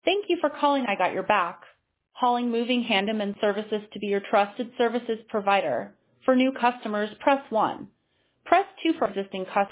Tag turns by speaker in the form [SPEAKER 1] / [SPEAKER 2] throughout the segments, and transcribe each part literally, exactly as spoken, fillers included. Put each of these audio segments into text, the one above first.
[SPEAKER 1] Thank you for calling I Got Your Back. Hauling moving handyman services to be your trusted services provider. For new customers, press one. Press two for existing customers.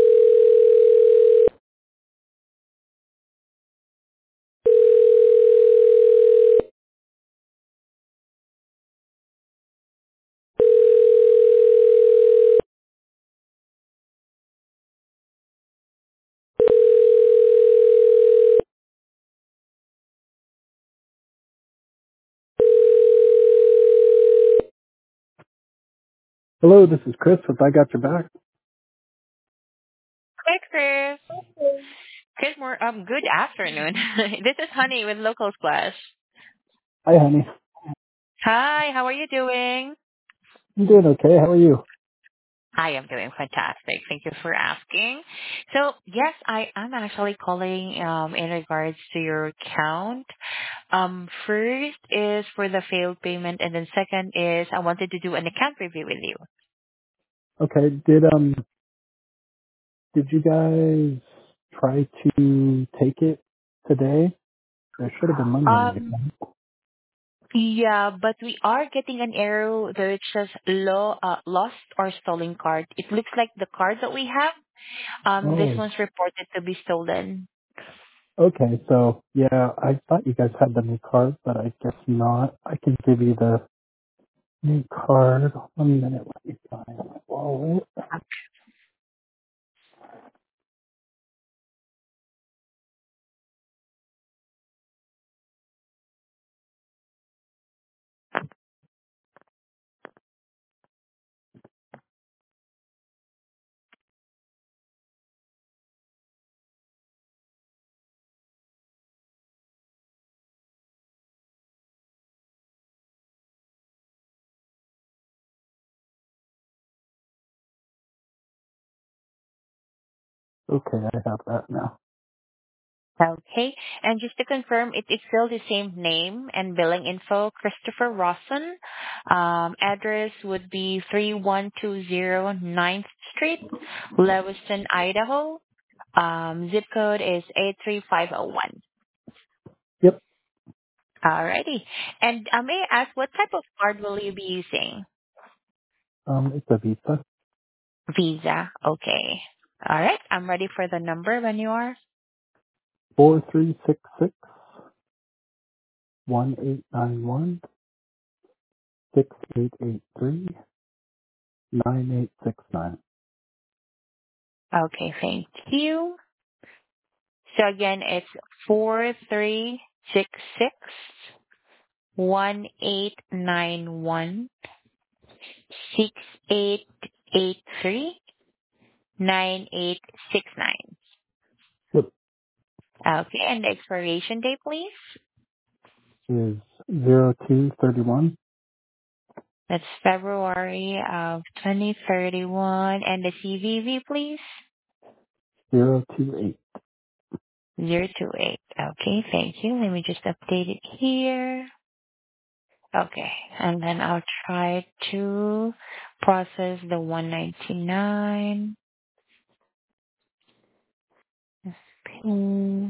[SPEAKER 1] Hello, this is Chris with I Got Your Back.
[SPEAKER 2] Hi, Chris. Good mor- um, good afternoon. This is Honey with Local Splash.
[SPEAKER 1] Hi, honey.
[SPEAKER 2] Hi, how are you doing?
[SPEAKER 1] I'm doing okay. How are you?
[SPEAKER 2] I am doing fantastic. Thank you for asking. So, yes, I am actually calling um in regards to your account. Um, first is for the failed payment, and then second is I wanted to do an account review with you.
[SPEAKER 1] Okay. Did um did you guys try to take it today? It should have been money in the
[SPEAKER 2] Um,
[SPEAKER 1] account.
[SPEAKER 2] yeah, but we are getting an error that it says low, uh, lost or stolen card. It looks like the card that we have. Um, this
[SPEAKER 1] Oh,
[SPEAKER 2] one's reported to be stolen.
[SPEAKER 1] okay. So yeah, I thought you guys had the new card, but I guess not. I can give you the new card. One minute. Let me find my wallet. Okay, I have that now.
[SPEAKER 2] Okay. And just to confirm, it is still the same name and billing info, Christopher Rawson. Um, address would be three one two zero Ninth Street, Lewiston, Idaho. Um, zip code is eight three five zero one.
[SPEAKER 1] Yep.
[SPEAKER 2] Alrighty. And uh, may I ask, what type of card will you be using?
[SPEAKER 1] Um, it's a Visa.
[SPEAKER 2] Visa. Okay. All right. I'm ready for the number when you are.
[SPEAKER 1] Four three six six one eight nine one six eight eight three nine eight six nine.
[SPEAKER 2] Okay. Thank you. So again, it's four three six six one eight nine one six eight eight three nine eight six nine.
[SPEAKER 1] Yep.
[SPEAKER 2] Okay, and the expiration date, please.
[SPEAKER 1] Is zero two thirty one
[SPEAKER 2] That's February of twenty thirty-one, and the C V V, please.
[SPEAKER 1] zero two eight.
[SPEAKER 2] Zero two eight. Okay, thank you. Let me just update it here. Okay, and then I'll try to process the one ninety-nine. Hmm.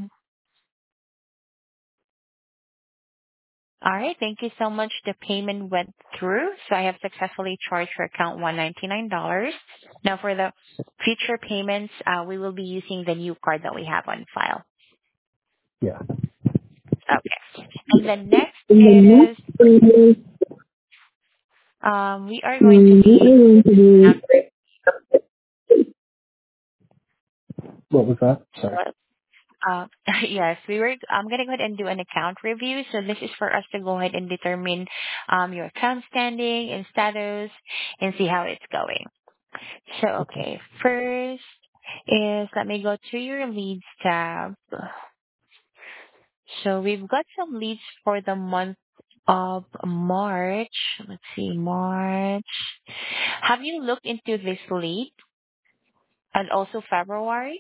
[SPEAKER 2] All right. Thank you so much. The payment went through, so I have successfully charged your account one hundred ninety-nine dollars. Now, for the future payments, uh, we will be using the new card that we have on file.
[SPEAKER 1] Yeah.
[SPEAKER 2] Okay. And the next
[SPEAKER 1] And the
[SPEAKER 2] is,
[SPEAKER 1] next thing is,
[SPEAKER 2] um, we are going to
[SPEAKER 1] um, we
[SPEAKER 2] be,
[SPEAKER 1] are going to do, what was that? Sorry.
[SPEAKER 2] uh, yes, we were, I'm going to go ahead and do an account review. So this is for us to go ahead and determine um, your account standing and status and see how it's going. So,
[SPEAKER 1] Okay.
[SPEAKER 2] okay, first is let me go to your leads tab. So we've got some leads for the month of March. Let's see, March. Have you looked into this lead and also February?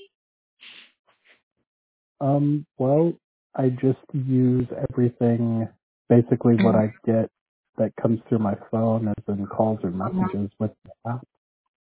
[SPEAKER 1] Um, well, I just use everything, basically what
[SPEAKER 2] Mm,
[SPEAKER 1] I get that comes through my phone as in calls or
[SPEAKER 2] mhm.
[SPEAKER 1] messages with the app.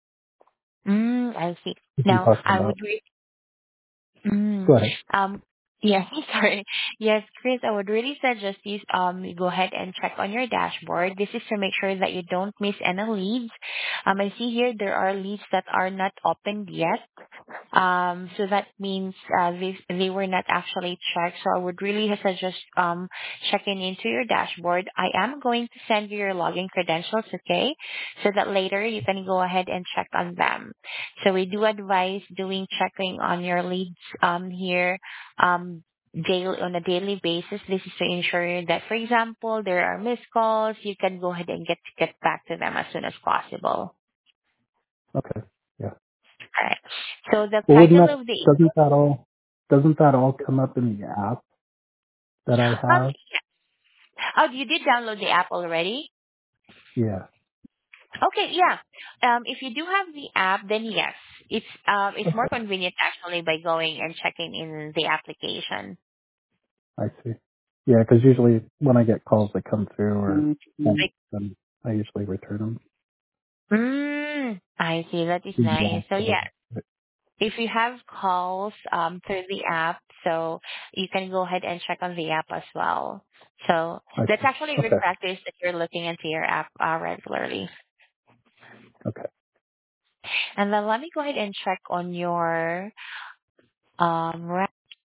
[SPEAKER 2] Mm, I see.
[SPEAKER 1] If you're
[SPEAKER 2] Now,
[SPEAKER 1] talking
[SPEAKER 2] I would
[SPEAKER 1] about,
[SPEAKER 2] re- mm,
[SPEAKER 1] go ahead.
[SPEAKER 2] um Yes, sorry. Yes, Chris, I would really suggest you um you go ahead and check on your dashboard. This is to make sure that you don't miss any leads. Um, I see here there are leads that are not opened yet. Um, so that means uh, they they were not actually checked. So I would really suggest um checking into your dashboard. I am going to send you your login credentials, okay? So that later you can go ahead and check on them. So we do advise doing checking on your leads um here um daily on a daily basis. This is to ensure that, for example, there are missed calls. You can go ahead and get get back to them as soon as possible.
[SPEAKER 1] Okay. Yeah.
[SPEAKER 2] All right. So the
[SPEAKER 1] Well, wouldn't
[SPEAKER 2] title
[SPEAKER 1] that,
[SPEAKER 2] of the
[SPEAKER 1] doesn't that all, doesn't that all come up in the app that I
[SPEAKER 2] um
[SPEAKER 1] have?
[SPEAKER 2] oh, you did download the app already?
[SPEAKER 1] Yeah.
[SPEAKER 2] Okay, yeah. Um, if you do have the app, then yes, it's um it's more
[SPEAKER 1] Okay.
[SPEAKER 2] convenient actually by going and checking in the application.
[SPEAKER 1] I see. Yeah, because usually when I get calls that come through or
[SPEAKER 2] Like,
[SPEAKER 1] then I usually return them.
[SPEAKER 2] mm, I see. That is nice. So
[SPEAKER 1] Exactly.
[SPEAKER 2] yeah, if you have calls um through the app, so you can go ahead and check on the app as well. So
[SPEAKER 1] I
[SPEAKER 2] that's
[SPEAKER 1] see.
[SPEAKER 2] actually a good
[SPEAKER 1] Okay.
[SPEAKER 2] practice that you're looking into your app uh, regularly.
[SPEAKER 1] Okay.
[SPEAKER 2] And then let me go ahead and check on your um. ra-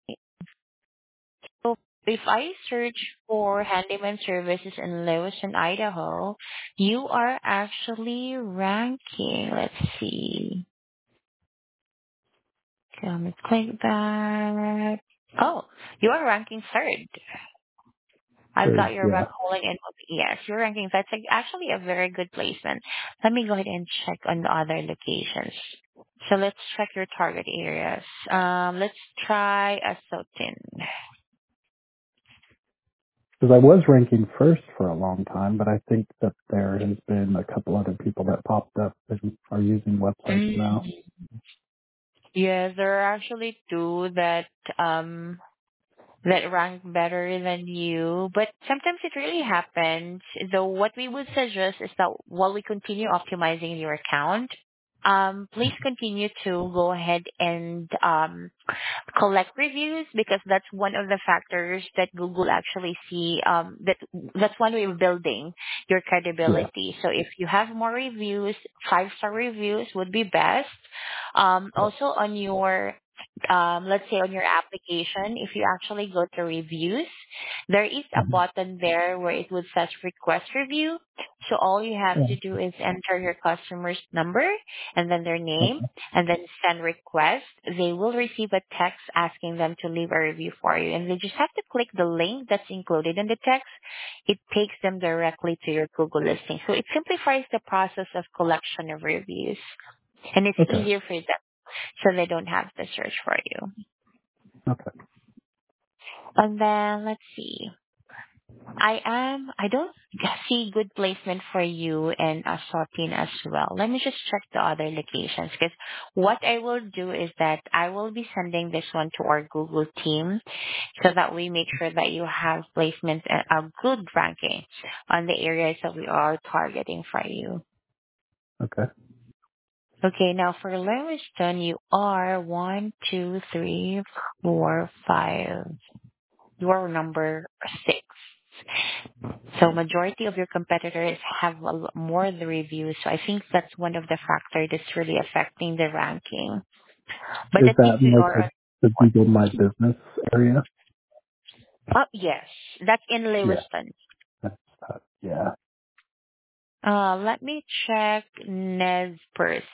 [SPEAKER 2] So if I search for handyman services in Lewiston, Idaho, you are actually ranking. Let's see. Let me click that. Oh, you are ranking third. I've
[SPEAKER 1] Third.
[SPEAKER 2] got your
[SPEAKER 1] Yeah.
[SPEAKER 2] rep holding in. Yes, your rankings. That's like actually a very good placement. Let me go ahead and check on the other locations. So let's check your target areas. Um, let's try Asotin.
[SPEAKER 1] Because I was ranking first for a long time, but I think that there has been a couple other people that popped up and are using websites
[SPEAKER 2] Mm.
[SPEAKER 1] now.
[SPEAKER 2] Yes, there are actually two that um that rank better than you, but sometimes it really happens. Though what we would suggest is that while we continue optimizing your account, um, please continue to go ahead and um, collect reviews because that's one of the factors that Google actually see. Um, that that's one way of building your
[SPEAKER 1] Yeah.
[SPEAKER 2] credibility. So if you have more reviews, five star reviews would be best. Um,
[SPEAKER 1] Yeah.
[SPEAKER 2] also on your um, let's say on your application, if you actually go to reviews, there is a
[SPEAKER 1] hmm
[SPEAKER 2] button there where it would says request review. So all you have
[SPEAKER 1] Yeah.
[SPEAKER 2] to do is enter your customer's number and then their name
[SPEAKER 1] Okay.
[SPEAKER 2] and then send request. They will receive a text asking them to leave a review for you. And they just have to click the link that's included in the text. It takes them directly to your Google listing. So it simplifies the process of collection of reviews. And it's
[SPEAKER 1] Okay.
[SPEAKER 2] easier for them so they don't have to search for you.
[SPEAKER 1] Okay.
[SPEAKER 2] And then let's see. I am. I don't see good placement for you and Asotin as well. Let me just check the other locations because what I will do is that I will be sending this one to our Google team so that we make sure that you have placements and a good ranking on the areas that we are targeting for you.
[SPEAKER 1] Okay.
[SPEAKER 2] Okay, now for Lewiston, you are one, two, three, four, five. You are number six. So majority of your competitors have a l- more of the reviews. So I think that's one of the factors that's really affecting the ranking. But
[SPEAKER 1] Is
[SPEAKER 2] that means
[SPEAKER 1] that
[SPEAKER 2] we
[SPEAKER 1] more
[SPEAKER 2] are
[SPEAKER 1] the,
[SPEAKER 2] on
[SPEAKER 1] the
[SPEAKER 2] one.
[SPEAKER 1] Google My Business area?
[SPEAKER 2] Oh, yes. That's in
[SPEAKER 1] Yeah.
[SPEAKER 2] Lewiston.
[SPEAKER 1] That's, uh, yeah.
[SPEAKER 2] Uh, let me check Nez Perce.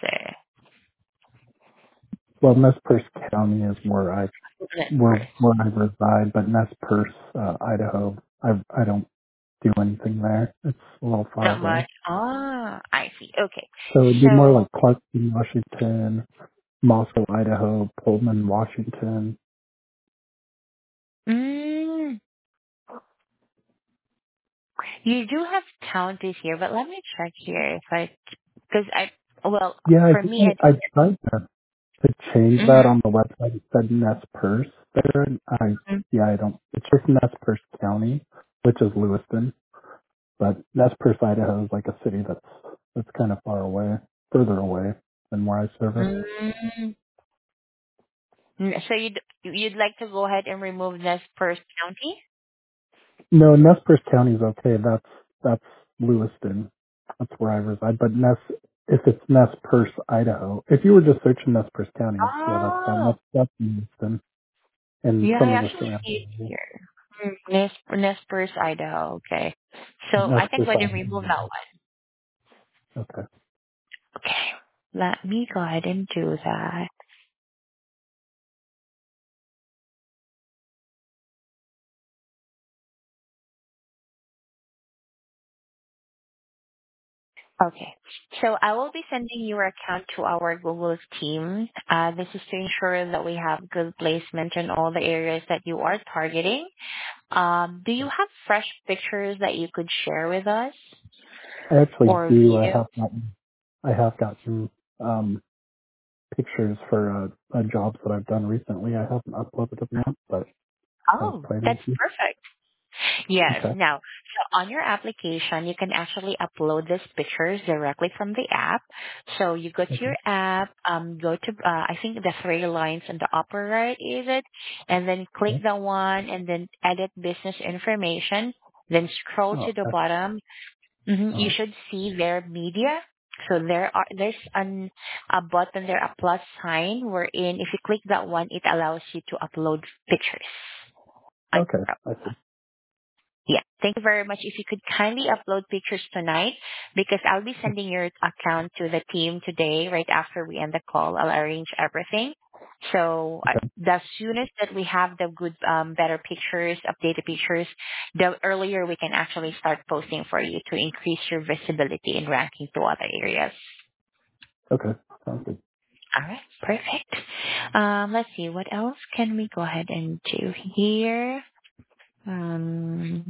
[SPEAKER 1] Well, Nez Perce County is where I
[SPEAKER 2] Nez
[SPEAKER 1] where
[SPEAKER 2] Perce.
[SPEAKER 1] where I reside, but Nez Perce, uh, Idaho, I I don't do anything there. It's a little far
[SPEAKER 2] Not
[SPEAKER 1] away.
[SPEAKER 2] much. Ah, I see. Okay.
[SPEAKER 1] So it'd be more
[SPEAKER 2] So,
[SPEAKER 1] like Clarkston, Washington, Moscow, Idaho, Pullman, Washington.
[SPEAKER 2] mm, you do have counties here, but let me check here if I, because I, well,
[SPEAKER 1] Yeah, I
[SPEAKER 2] for
[SPEAKER 1] think
[SPEAKER 2] me, I
[SPEAKER 1] I, I tried to, to change that
[SPEAKER 2] think,
[SPEAKER 1] on the website. It said Nez Perce there. And I
[SPEAKER 2] mhm.
[SPEAKER 1] yeah, I don't. It's just Nez Perce County, which is Lewiston, but Nez Perce, Idaho is like a city that's that's kind of far away, further away than where I service.
[SPEAKER 2] Mm, N- So you'd you'd like to go ahead and remove Nez Perce County?
[SPEAKER 1] No, Nez Perce County is okay. That's that's Lewiston. That's where I reside. But Nez, if it's Nez Perce, Idaho, if you were just searching Nez Perce County, yeah, that's fine.
[SPEAKER 2] Oh,
[SPEAKER 1] That's that's Lewiston and
[SPEAKER 2] yeah, I
[SPEAKER 1] some of the
[SPEAKER 2] actually see it
[SPEAKER 1] surrounding areas.
[SPEAKER 2] here. Mm, Nez, Nez Perce, Idaho. Okay. So
[SPEAKER 1] Nez
[SPEAKER 2] I can
[SPEAKER 1] Perce,
[SPEAKER 2] go ahead and remove that
[SPEAKER 1] Idaho.
[SPEAKER 2] one.
[SPEAKER 1] Okay.
[SPEAKER 2] Okay. Let me go ahead and do that. Okay. So I will be sending your account to our Google team. Uh, this is to ensure that we have good placement in all the areas that you are targeting. Um, do you have fresh pictures that you could share with us
[SPEAKER 1] I actually
[SPEAKER 2] or
[SPEAKER 1] do. I
[SPEAKER 2] view?
[SPEAKER 1] have gotten I have gotten um pictures for uh, uh jobs that I've done recently. I haven't uploaded them yet, but I was
[SPEAKER 2] Oh,
[SPEAKER 1] planning
[SPEAKER 2] that's
[SPEAKER 1] to.
[SPEAKER 2] perfect. Yes.
[SPEAKER 1] Okay.
[SPEAKER 2] Now, so on your application, you can actually upload these pictures directly from the app. So you go to
[SPEAKER 1] Okay.
[SPEAKER 2] your app, um, go to, uh, I think the three lines on the upper right, is it? And then click
[SPEAKER 1] Yeah.
[SPEAKER 2] the one and then edit business information. Then scroll
[SPEAKER 1] Oh,
[SPEAKER 2] to the
[SPEAKER 1] okay.
[SPEAKER 2] bottom. hmm You
[SPEAKER 1] Oh,
[SPEAKER 2] should see their media. So there are, there's an, a button there, a plus sign, wherein if you click that one, it allows you to upload pictures. on
[SPEAKER 1] okay.
[SPEAKER 2] your
[SPEAKER 1] I see.
[SPEAKER 2] Yeah. Thank you very much. If you could kindly upload pictures tonight, because I'll be sending your account to the team today, right after we end the call. I'll arrange everything. So uh,
[SPEAKER 1] Okay.
[SPEAKER 2] the soonest that we have the good, um, better pictures, updated pictures, the earlier we can actually start posting for you to increase your visibility and ranking to other areas.
[SPEAKER 1] Okay. Sounds good.
[SPEAKER 2] All right. Perfect. Um, let's see. What else can we go ahead and do here? Um,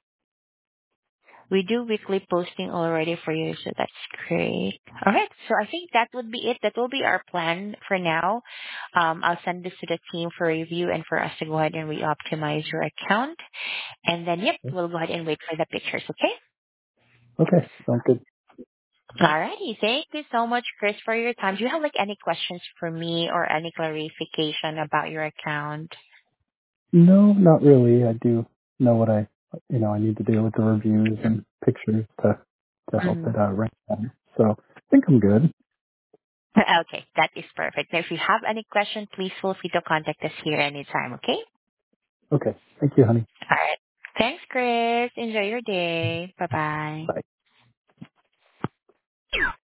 [SPEAKER 2] We do weekly posting already for you, so that's great. All right, so I think that would be it. That will be our plan for now. Um, I'll send this to the team for review and for us to go ahead and re-optimize your account. And then, yep, we'll go ahead and wait for the pictures, okay?
[SPEAKER 1] Okay. Sounds good.
[SPEAKER 2] All righty. Thank you so much, Chris, for your time. Do you have like any questions for me or any clarification about your account?
[SPEAKER 1] No, not really. I do know what I, you know, I need to do with the reviews and pictures to to help
[SPEAKER 2] Mm.
[SPEAKER 1] it uh, rank better. So I think I'm good.
[SPEAKER 2] Okay, that is perfect. Now, if you have any questions, please feel free to contact us here anytime, okay?
[SPEAKER 1] Okay. Thank you, honey.
[SPEAKER 2] All right. Thanks, Chris. Enjoy your day. Bye bye.
[SPEAKER 1] Bye.